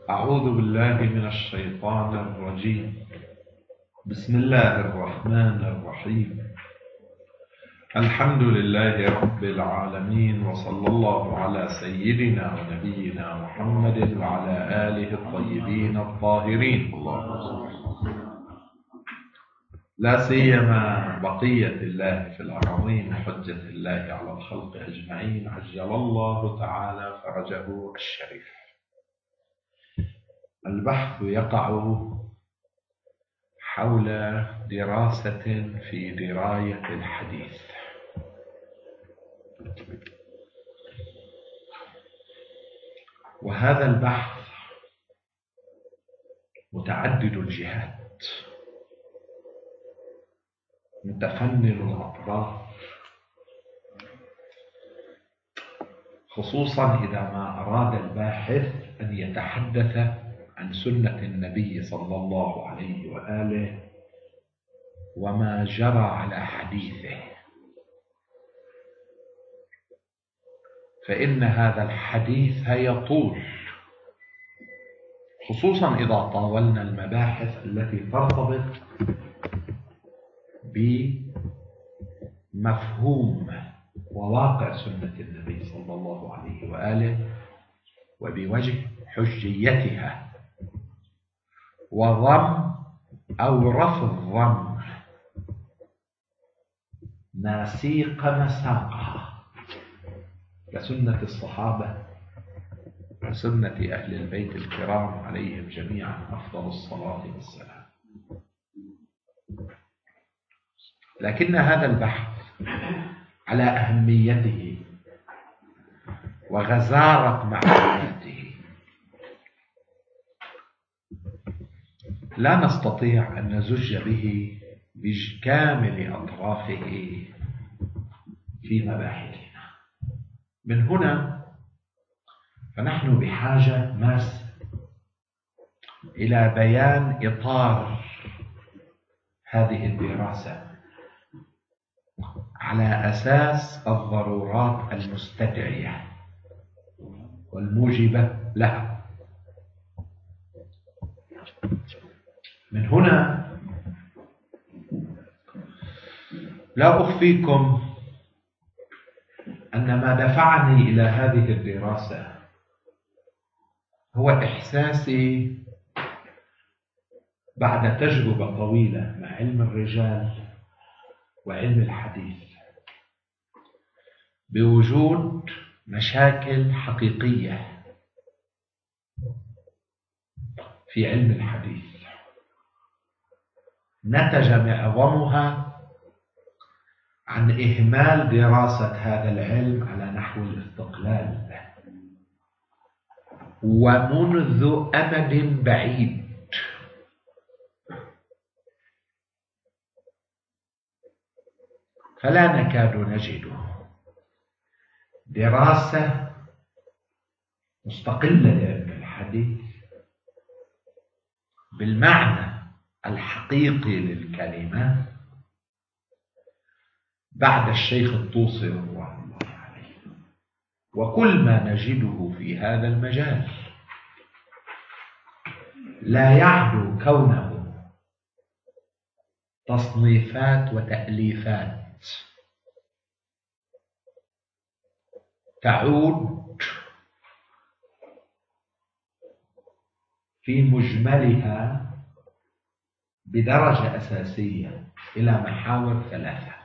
أعوذ بالله من الشيطان الرجيم. بسم الله الرحمن الرحيم. الحمد لله رب العالمين، وصلى الله على سيدنا ونبينا محمد وعلى آله الطيبين الطاهرين، لا سيما بقية الله في الأراضين، حجة الله على الخلق أجمعين، عجل الله تعالى فرجه الشريف. البحث يقع حول دراسة في دراية الحديث. وهذا البحث متعدد الجهات، متفنن الأطراف، خصوصا إذا ما أراد الباحث أن يتحدث عن سنة النبي صلى الله عليه وآله وما جرى على حديثه، فإن هذا الحديث يطول، خصوصا إذا طاولنا المباحث التي ترتبط بمفهوم وواقع سنة النبي صلى الله عليه وآله وبوجه حجيتها وضم أو رفض ضم ما سيق مساقها كسنة الصحابة وسنة أهل البيت الكرام عليهم جميعا أفضل الصلاة والسلام. لكن هذا البحث على أهميته وغزارة معلوماته لا نستطيع أن نزج به بكامل أطرافه في مباحثنا. من هنا فنحن بحاجة ماسة إلى بيان إطار هذه الدراسة على أساس الضرورات المستدعية والموجبة لها. من هنا لا أخفيكم أن ما دفعني إلى هذه الدراسة هو إحساسي بعد تجربة طويلة مع علم الرجال وعلم الحديث بوجود مشاكل حقيقية في علم الحديث نتج معظمها عن إهمال دراسة هذا العلم على نحو الاستقلال، ومنذ أمد بعيد فلا نكاد نجد دراسة مستقلة لعلم الحديث بالمعنى الحقيقي للكلمة بعد الشيخ الطوسي رضوان الله عليه. وكل ما نجده في هذا المجال لا يعدو كونه تصنيفات وتأليفات تعود في مجملها بدرجة أساسية إلى محاور ثلاثة.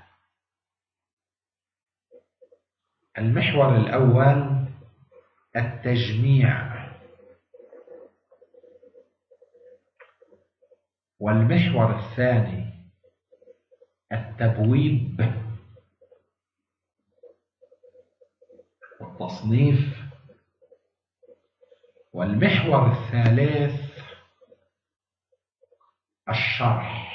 المحور الأول التجميع، والمحور الثاني التبويب والتصنيف، والمحور الثالث الشرح.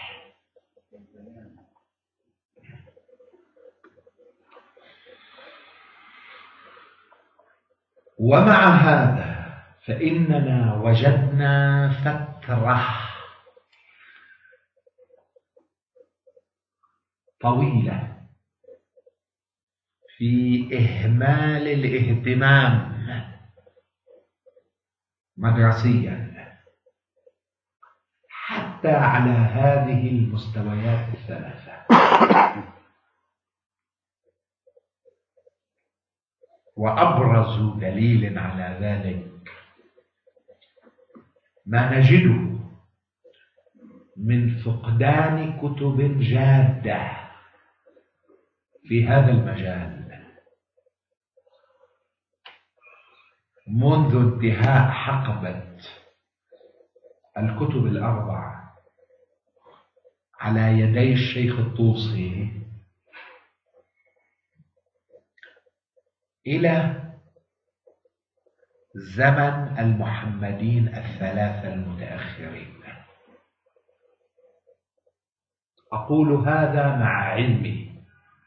ومع هذا فإننا وجدنا فترة طويلة في إهمال الاهتمام مدرسيا حتى على هذه المستويات الثلاثة. وأبرز دليل على ذلك ما نجده من فقدان كتب جادة في هذا المجال منذ انتهاء حقبة الكتب الأربعة على يدي الشيخ الطوسي إلى زمن المحمدين الثلاثة المتأخرين. أقول هذا مع علمي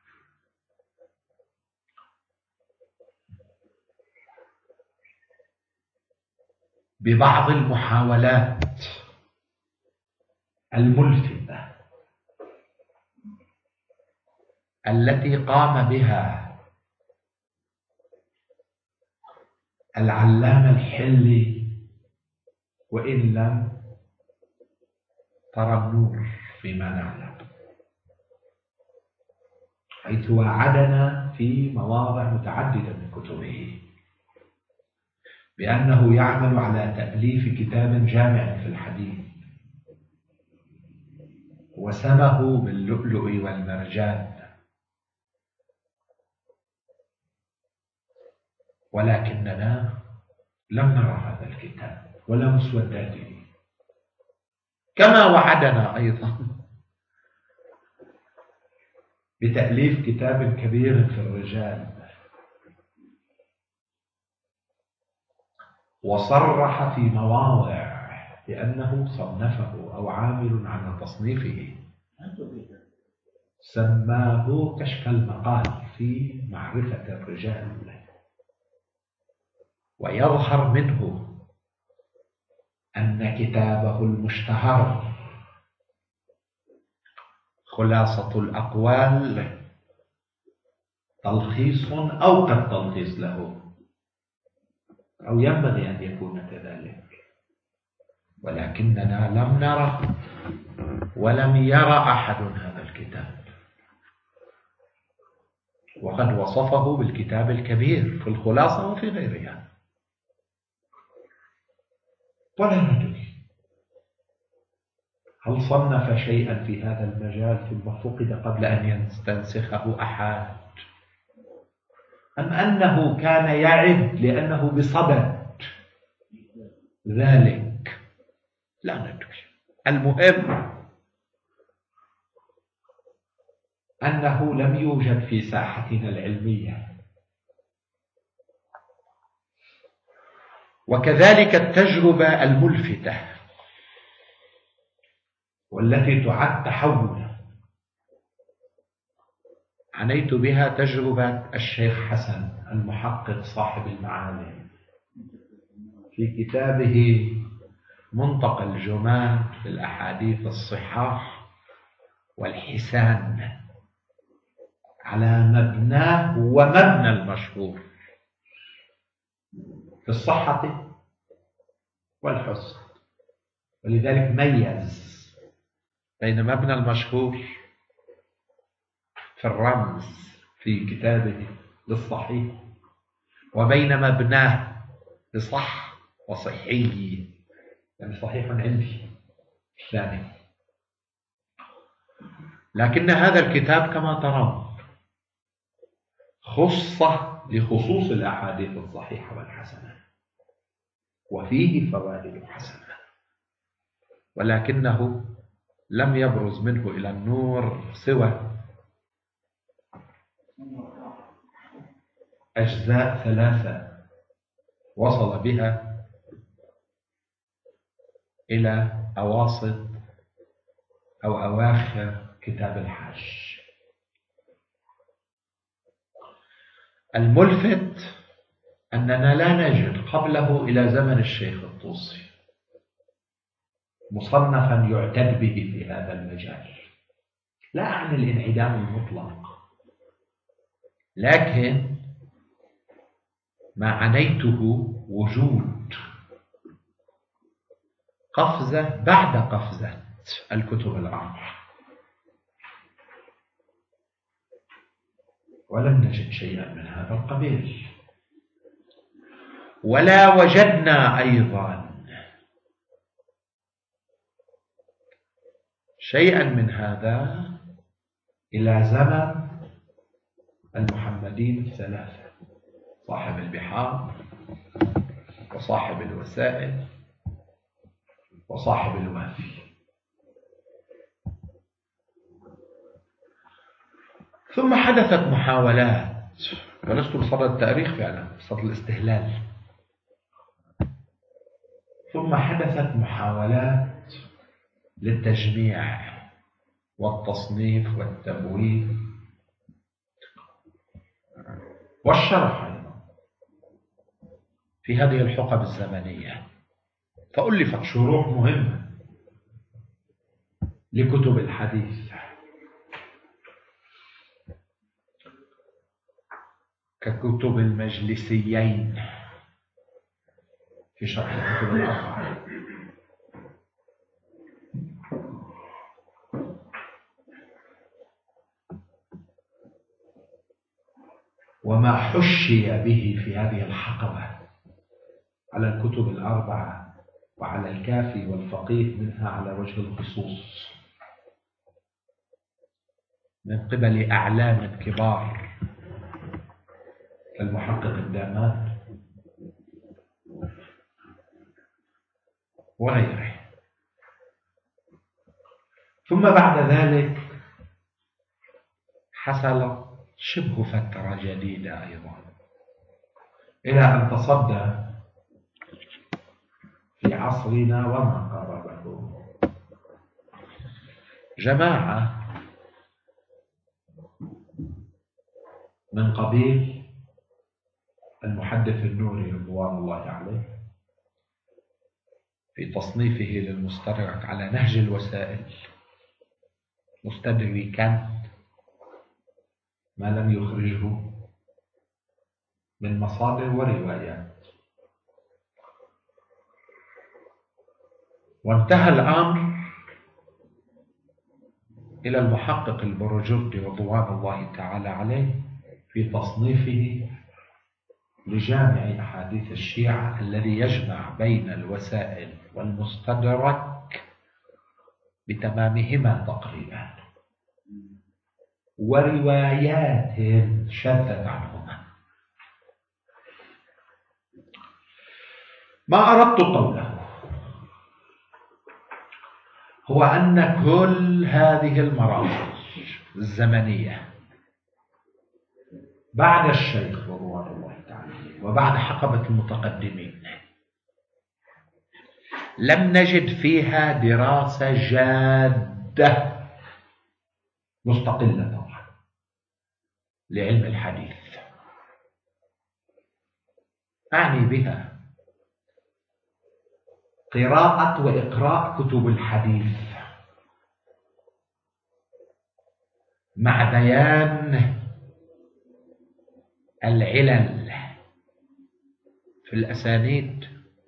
ببعض المحاولات الملفتة التي قام بها العلامة الحلي، وإن لم ترى النور فيما نعلم، حيث وعدنا في مواضع متعددة من كتبه بأنه يعمل على تأليف كتاب جامع في الحديث، وسمه باللؤلؤ والمرجان، ولكننا لم نرى هذا الكتاب ولا مسوداته. كما وعدنا أيضا بتأليف كتاب كبير في الرجال، وصرح في مواضع بأنه صنفه أو عامل على تصنيفه، سماه كشف المقال في معرفة الرجال، ويظهر منه أن كتابه المشتهر خلاصة الأقوال تلخيص أو كالتلخيص له، أو ينبغي أن يكون كذلك، ولكننا لم نرى ولم يرى أحد هذا الكتاب، وقد وصفه بالكتاب الكبير في الخلاصة وفي غيرها. ولا ندري هل صنف شيئا في هذا المجال ثم فقد قبل أن يستنسخه أحد، أم أنه كان يعد لأنه بصدد ذلك، لا ندري. المهم أنه لم يوجد في ساحتنا العلمية. وكذلك التجربة الملفتة والتي تعد تحولا عنيت بها تجربة الشيخ حسن المحقق صاحب المعالم في كتابه منطق الجمال في الأحاديث الصحاح والحسان على مبناه ومبنى المشهور في الصحة والحسن، ولذلك ميز بين مبنى المشهور في الرمز في كتابه للصحيح وبين مبناه بصح وصحي، يعني صحيح عندي ثاني. لكن هذا الكتاب كما ترون خص لخصوص الأحاديث الصحيحة والحسنة، وفيه فوائد حسنة، ولكنه لم يبرز منه إلى النور سوى أجزاء ثلاثة وصل بها إلى أواسط أو أواخر كتاب الحج. الملفت أننا لا نجد قبله إلى زمن الشيخ الطوسي مصنفا يعتد به في هذا المجال. لا أعني الانعدام المطلق، لكن ما عنيته وجود قفزة بعد قفزة الكتب الأربعة، ولم نجد شيئا من هذا القبيل. ولا وجدنا أيضا شيئا من هذا إلى زمن المحمدين الثلاثة، صاحب البحار وصاحب الوسائل وصاحب الوافي. ثم حدثت محاولات، ولست بصدد التاريخ فعلا، بصدد الاستهلال. ثم حدثت محاولات للتجميع والتصنيف والتبويب والشرح أيضا في هذه الحقب الزمنية، فألفت شروح مهمة لكتب الحديث ككتب المجلسيين في شرح الكتب الأربعة، وما حشي به في هذه الحقبة على الكتب الأربعة وعلى الكافي والفقيه منها على وجه الخصوص من قبل أعلام كبار كالمحقق الدامات وغيره. ثم بعد ذلك حصل شبه فترة جديدة أيضا إلى أن تصدى في عصرنا وما قاربه جماعة من قبيل المحدث النوري رضوان الله عليه في تصنيفه للمستدرك على نهج الوسائل، مستدركا ما لم يخرجه من مصادر وروايات. وانتهى الأمر إلى المحقق البرجردي رضوان الله تعالى عليه في تصنيفه لجامع أحاديث الشيعة الذي يجمع بين الوسائل والمستدرك بتمامهما تقريبا وروايات شذت عنهما. ما أردت قوله هو أن كل هذه المراحل الزمنية بعد الشيخ رضوان الله تعالى وبعد حقبة المتقدمين لم نجد فيها دراسة جادة مستقلة طبعا لعلم الحديث. أعني بها قراءة وإقراء كتب الحديث مع بيان العلل في الأسانيد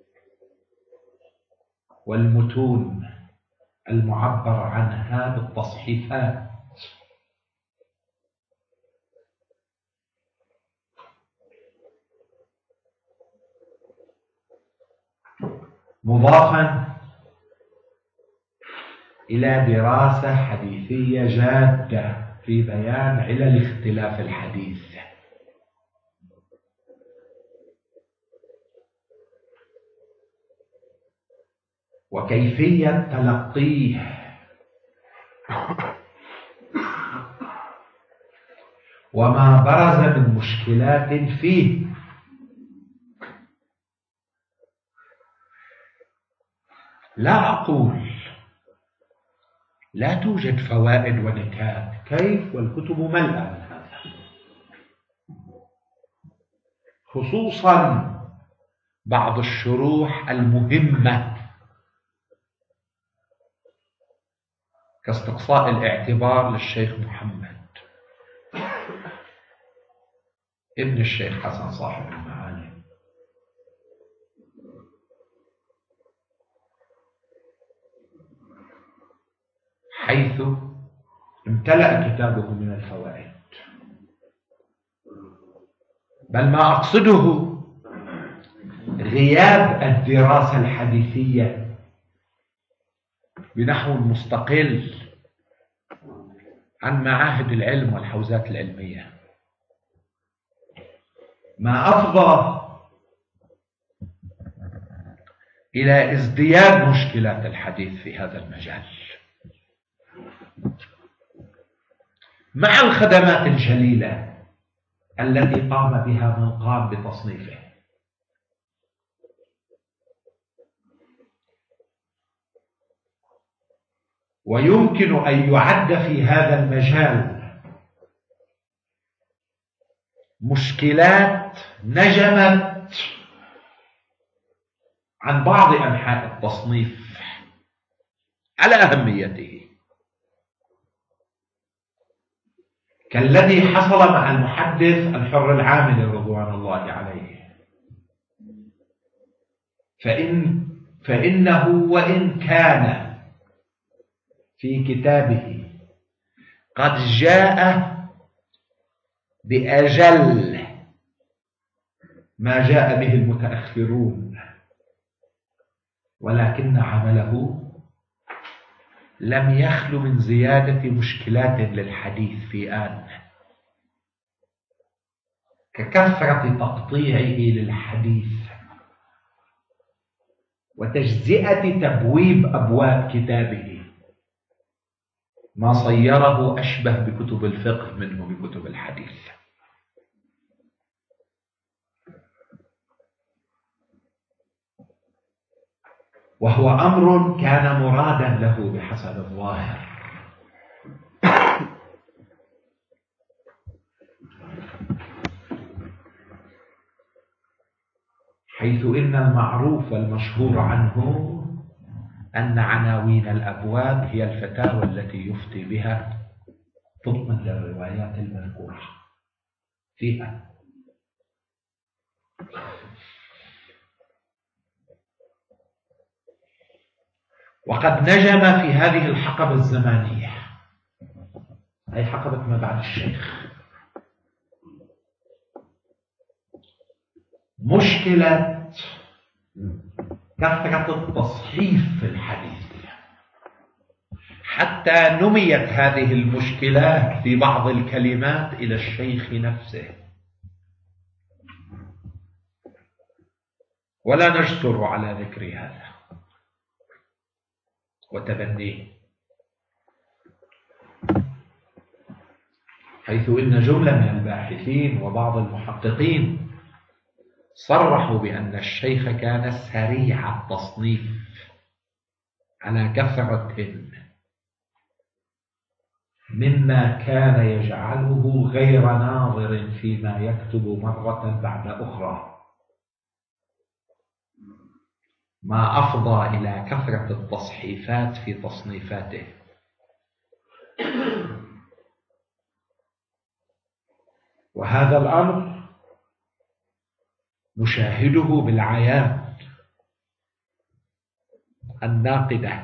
والمتون المعبر عنها بالتصحيفات، مضافا إلى دراسة حديثية جادة في بيان علل اختلاف الحديث وكيفية تلقيه وما برز من مشكلات فيه. لا أقول لا توجد فوائد ونكات، كيف والكتب ملأة من هذا، خصوصا بعض الشروح المهمة كاستقصاء الاعتبار للشيخ محمد ابن الشيخ حسن صاحب المعاني، بحيث امتلأ كتابه من الفوائد. بل ما أقصده غياب الدراسة الحديثية بنحو مستقل عن معاهد العلم والحوزات العلمية، ما أفضى إلى ازدياد مشكلات الحديث في هذا المجال، مع الخدمات الجليلة التي قام بها من قام بتصنيفه. ويمكن أن يعد في هذا المجال مشكلات نجمت عن بعض أنحاء التصنيف على أهميته، كالذي حصل مع المحدث الحر العاملي رضوان الله عليه. فإنه وإن كان في كتابه قد جاء بأجل ما جاء به المتأخرون، ولكن عمله لم يخل من زيادة مشكلات للحديث في آن، ككثرة تقطيعه للحديث وتجزئة تبويب أبواب كتابه، ما صيره أشبه بكتب الفقه منه بكتب الحديث. وهو أمر كان مرادا له بحسب الظاهر، حيث إن المعروف والمشهور عنه أن عناوين الأبواب هي الفتاوى التي يفتي بها ضمن الروايات المذكورة فيها. وقد نجم في هذه الحقبة الزمانية، أي حقبة ما بعد الشيخ، مشكلة كثرة التصحيف في الحديث، حتى نميت هذه المشكلات في بعض الكلمات إلى الشيخ نفسه، ولا نجسر على ذكر هذا وتبنيه، حيث إن جملة من الباحثين وبعض المحققين صرحوا بأن الشيخ كان سريع التصنيف على كثرة مما كان يجعله غير ناظر فيما يكتب مرة بعد أخرى، ما أفضى إلى كثرة التصحيفات في تصنيفاته. وهذا الأمر نشاهده بالعيان الناقدة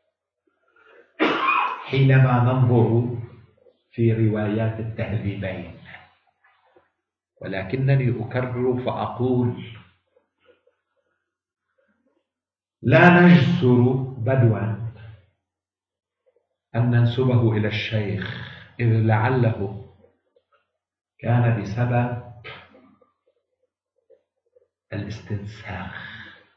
حينما ننظر في روايات التهذيبين. ولكنني أكرر فأقول: لا نجسر بدوا أن ننسبه إلى الشيخ، إذ لعله كان بسبب الاستنساخ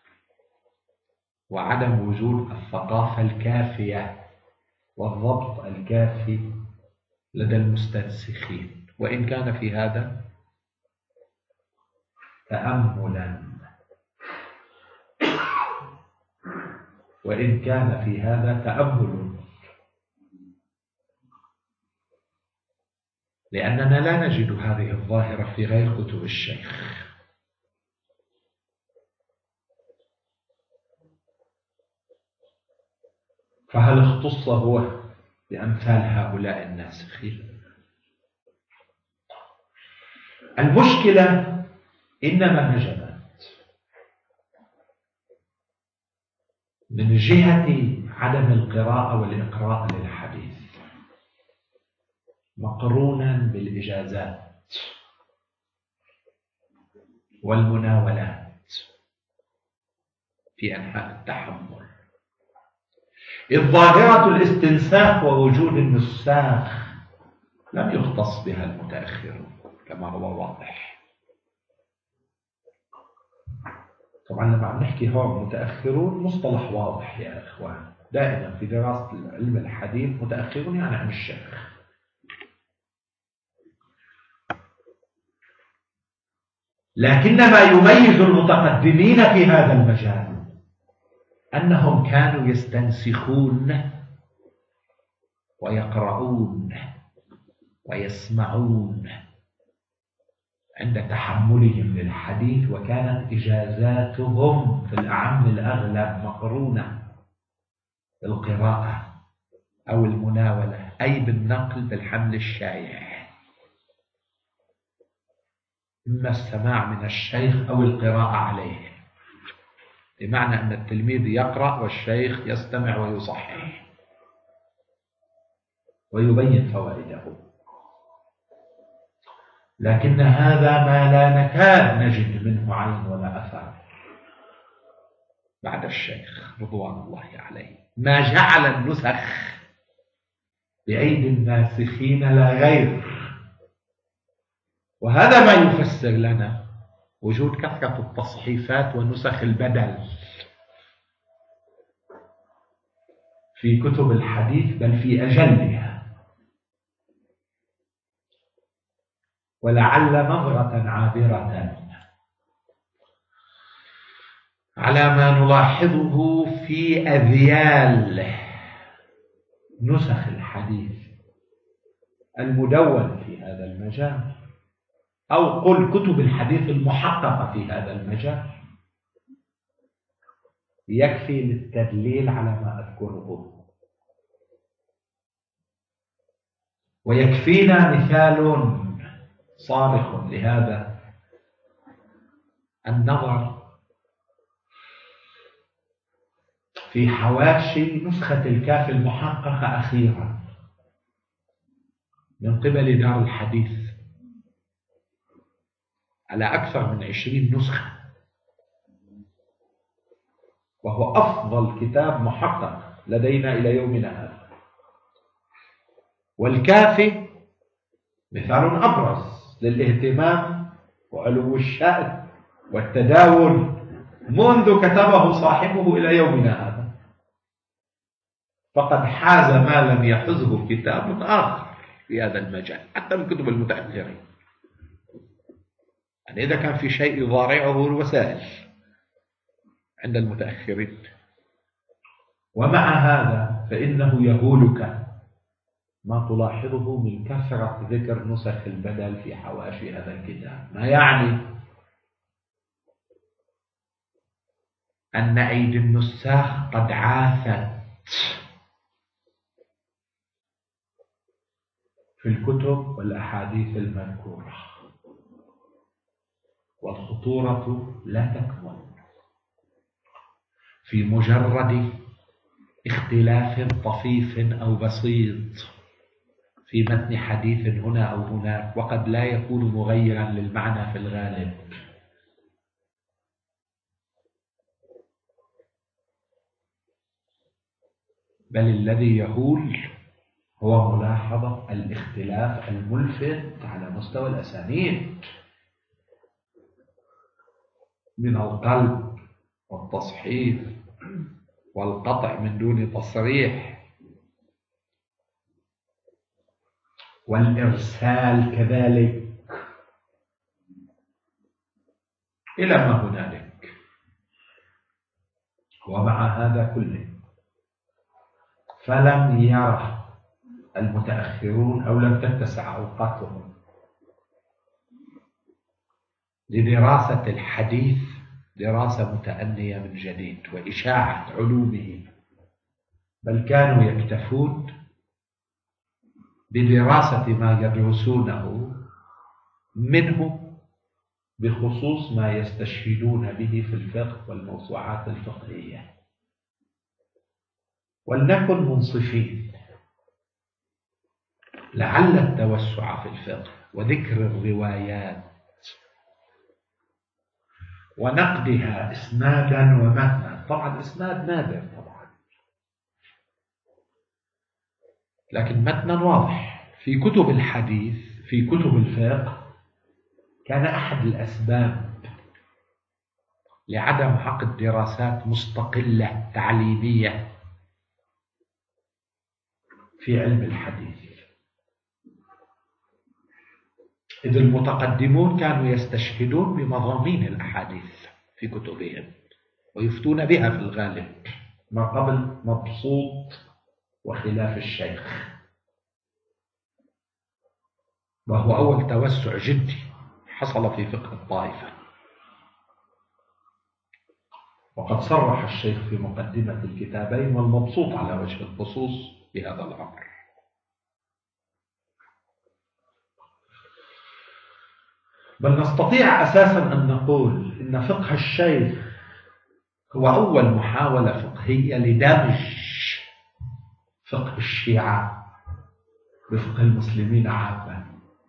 وعدم وجود الثقافة الكافية والضبط الكافي لدى المستنسخين، وإن كان في هذا تأملا، وإن كان في هذا تأمل، لأننا لا نجد هذه الظاهرة في غير كتب الشيخ. فهل اختص هو بأمثال هؤلاء الناسخين؟ المشكلة إنما نجمت من جهة عدم القراءة والإقراء للحديث مقرونا بالإجازات والمناولات في أنحاء التحمل، إذ ظاهرة الاستنساخ ووجود النساخ لم يختص بها المتأخرون كما هو واضح. طبعا لما عم نحكي هون متأخرون مصطلح واضح يا إخوان، دائما في دراسة علم الحديث متأخرون يعني عن الشيخ. لكن ما يميز المتقدمين في هذا المجال أنهم كانوا يستنسخون ويقرؤون ويسمعون عند تحملهم للحديث، وكانت إجازاتهم في الأعم الأغلب مقرونة بالقراءة أو المناولة، أي بالنقل بالحمل الشائع، إما السماع من الشيخ أو القراءة عليه، بمعنى أن التلميذ يقرأ والشيخ يستمع ويصحح ويبين فوائده. لكن هذا ما لا نكاد نجد منه عين ولا أثر بعد الشيخ رضوان الله عليه. ما جعل النسخ بأيدي الناسخين لا غير، وهذا ما يفسر لنا وجود كثرة التصحيفات ونسخ البدل في كتب الحديث بل في أجلها. ولعل نظرة عابرة على ما نلاحظه في أذيال نسخ الحديث المدون في هذا المجال، أو قل كتب الحديث المحققة في هذا المجال، يكفي للتدليل على ما أذكره. ويكفينا مثال صارخ لهذا النظر في حواشي نسخة الكاف المحققة أخيرا من قبل دار الحديث على أكثر من 20 نسخة، وهو أفضل كتاب محقق لدينا إلى يومنا هذا. والكافي مثال أبرز للاهتمام وعلو الشأن والتداول منذ كتبه صاحبه إلى يومنا هذا، فقد حاز ما لم يحزه كتاب آخر في هذا المجال حتى من كتب المتأخرين. يعني إذا كان في شيء يضارعه الوسائل عند المتأخرين. ومع هذا فإنه يهولك ما تلاحظه من كثرة ذكر نسخ البدل في حواشي هذا الكتاب، ما يعني أن أيدي النساخ قد عاثت في الكتب والأحاديث المذكورة، والخطورة لا تكمن في مجرد اختلاف طفيف أو بسيط في متن حديث هنا أو هناك، وقد لا يكون مغيرا للمعنى في الغالب. بل الذي يهول هو ملاحظة الاختلاف الملفت على مستوى الأسانيد من القلب والتصحيف والقطع من دون تصريح والإرسال كذلك إلى ما هنالك. ومع هذا كله فلم يرى المتأخرون أو لم تتسع أوقاتهم لدراسة الحديث دراسة متأنية من جديد وإشاعة علومه، بل كانوا يكتفون بدراسة ما يدرسونه منه بخصوص ما يستشهدون به في الفقه والموسوعات الفقهية. ولنكن منصفين، لعل التوسع في الفقه وذكر الروايات ونقدها إسنادا ومتنا، طبعا إسناد نادر طبعا، لكن متنا واضح في كتب الحديث، في كتب الفقه، كان أحد الأسباب لعدم عقد دراسات مستقلة تعليمية في علم الحديث، إذ المتقدمون كانوا يستشهدون بمضامين الأحاديث في كتبهم ويفتون بها في الغالب، ما قبل مبسوط وخلاف الشيخ، وهو أول توسع جدي حصل في فقه الطائفة. وقد صرح الشيخ في مقدمة الكتابين والمبسوط على وجه الخصوص بهذا الأمر. بل نستطيع أساسا أن نقول إن فقه الشيخ هو أول محاولة فقهية لدمج فقه الشيعة بفقه المسلمين عامة،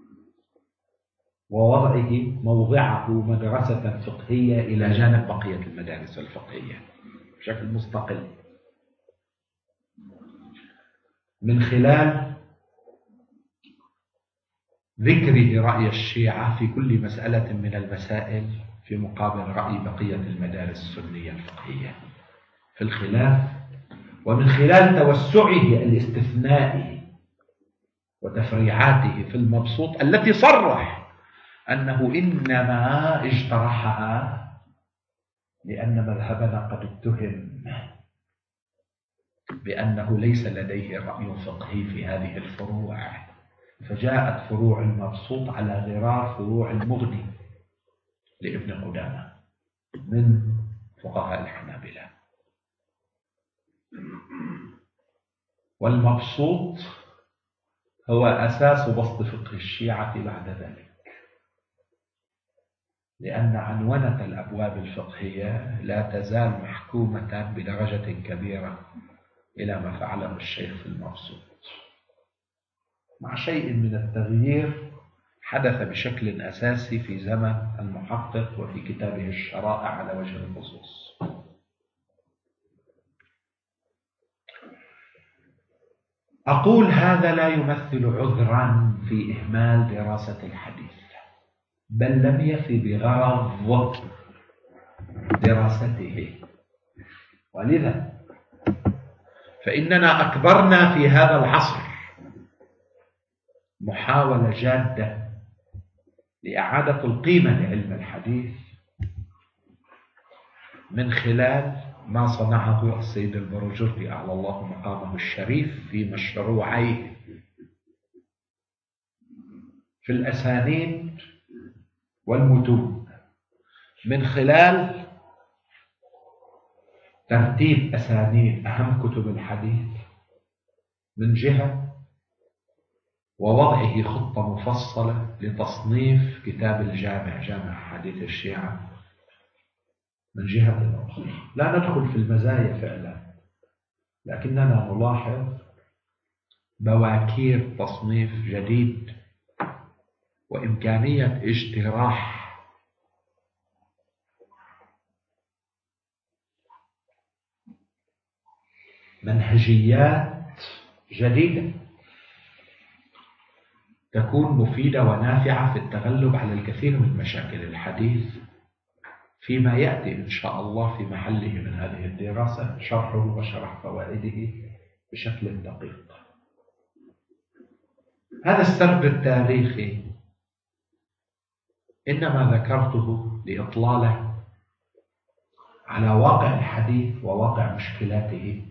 ووضعه موضعه مدرسة فقهية إلى جانب بقية المدارس الفقهية بشكل مستقل، من خلال ذكره رأي الشيعة في كل مسألة من المسائل في مقابل رأي بقية المدارس السنية الفقهية في الخلاف، ومن خلال توسعه الاستثنائي وتفريعاته في المبسوط التي صرح أنه إنما اجترحها لأن مذهبنا قد اتهم بأنه ليس لديه رأي فقهي في هذه الفروع، فجاءت فروع المبسوط على غرار فروع المغني لابن قدامة من فقهاء الحنابلة. والمبسوط هو أساس بسط فقه الشيعة بعد ذلك، لأن عنونة الأبواب الفقهية لا تزال محكومة بدرجة كبيرة إلى ما فعله الشيخ في المبسوط، مع شيء من التغيير حدث بشكل أساسي في زمن المحقق وفي كتابه الشرائع على وجه الخصوص. أقول هذا لا يمثل عذرا في إهمال دراسة الحديث، بل لم يفي بغرض دراسته، ولذا فإننا أكبرنا في هذا العصر محاولة جادة لإعادة القيمة لعلم الحديث من خلال ما صنعه السيد البروجردي أعلى الله مقامه الشريف في مشروعيه في الأسانيد والمتون، من خلال ترتيب أسانيد أهم كتب الحديث من جهة، ووضعه خطة مفصلة لتصنيف كتاب الجامع، جامع حديث الشيعة من جهة أخرى. لا ندخل في المزايا فعلا، لكننا نلاحظ بواكير تصنيف جديد وإمكانية اجتراح منهجيات جديدة تكون مفيدة ونافعة في التغلب على الكثير من مشاكل الحديث فيما يأتي إن شاء الله في محله من هذه الدراسة شرحه وشرح فوائده بشكل دقيق. هذا السرد التاريخي إنما ذكرته لإطلالة على واقع الحديث وواقع مشكلاته،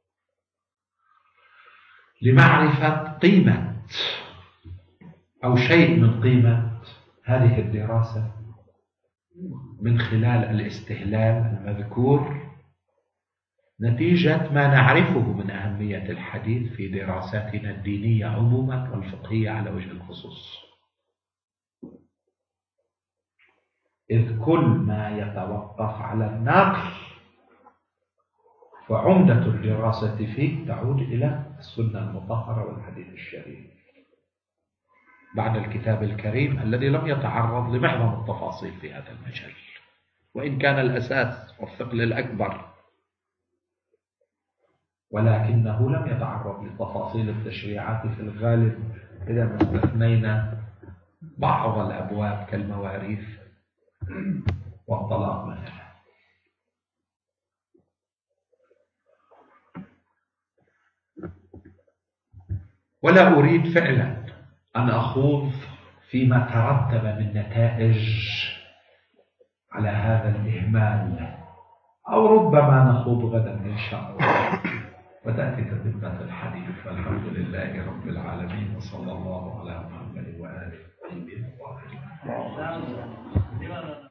لمعرفة قيمة أو شيء من قيمة هذه الدراسة من خلال الاستهلال المذكور نتيجة ما نعرفه من أهمية الحديث في دراساتنا الدينية عموما والفقهية على وجه الخصوص، إذ كل ما يتوقف على النقل وعمدة الدراسة فيه تعود إلى السنة المطهرة والحديث الشريف بعد الكتاب الكريم الذي لم يتعرض لمعظم التفاصيل في هذا المجال، وإن كان الأساس والثقل الأكبر، ولكنه لم يتعرض لتفاصيل التشريعات في الغالب إذا ما استثنينا بعض الأبواب كالمواريث والطلاق مثلا. ولا أريد فعلا أن أخوض فيما ترتب من نتائج على هذا الإهمال، أو ربما نخوض غدا إن شاء الله وتأتي تتمة الحديث. والحمد لله رب العالمين، وصلى الله على محمد وآله وصحبه وسلم.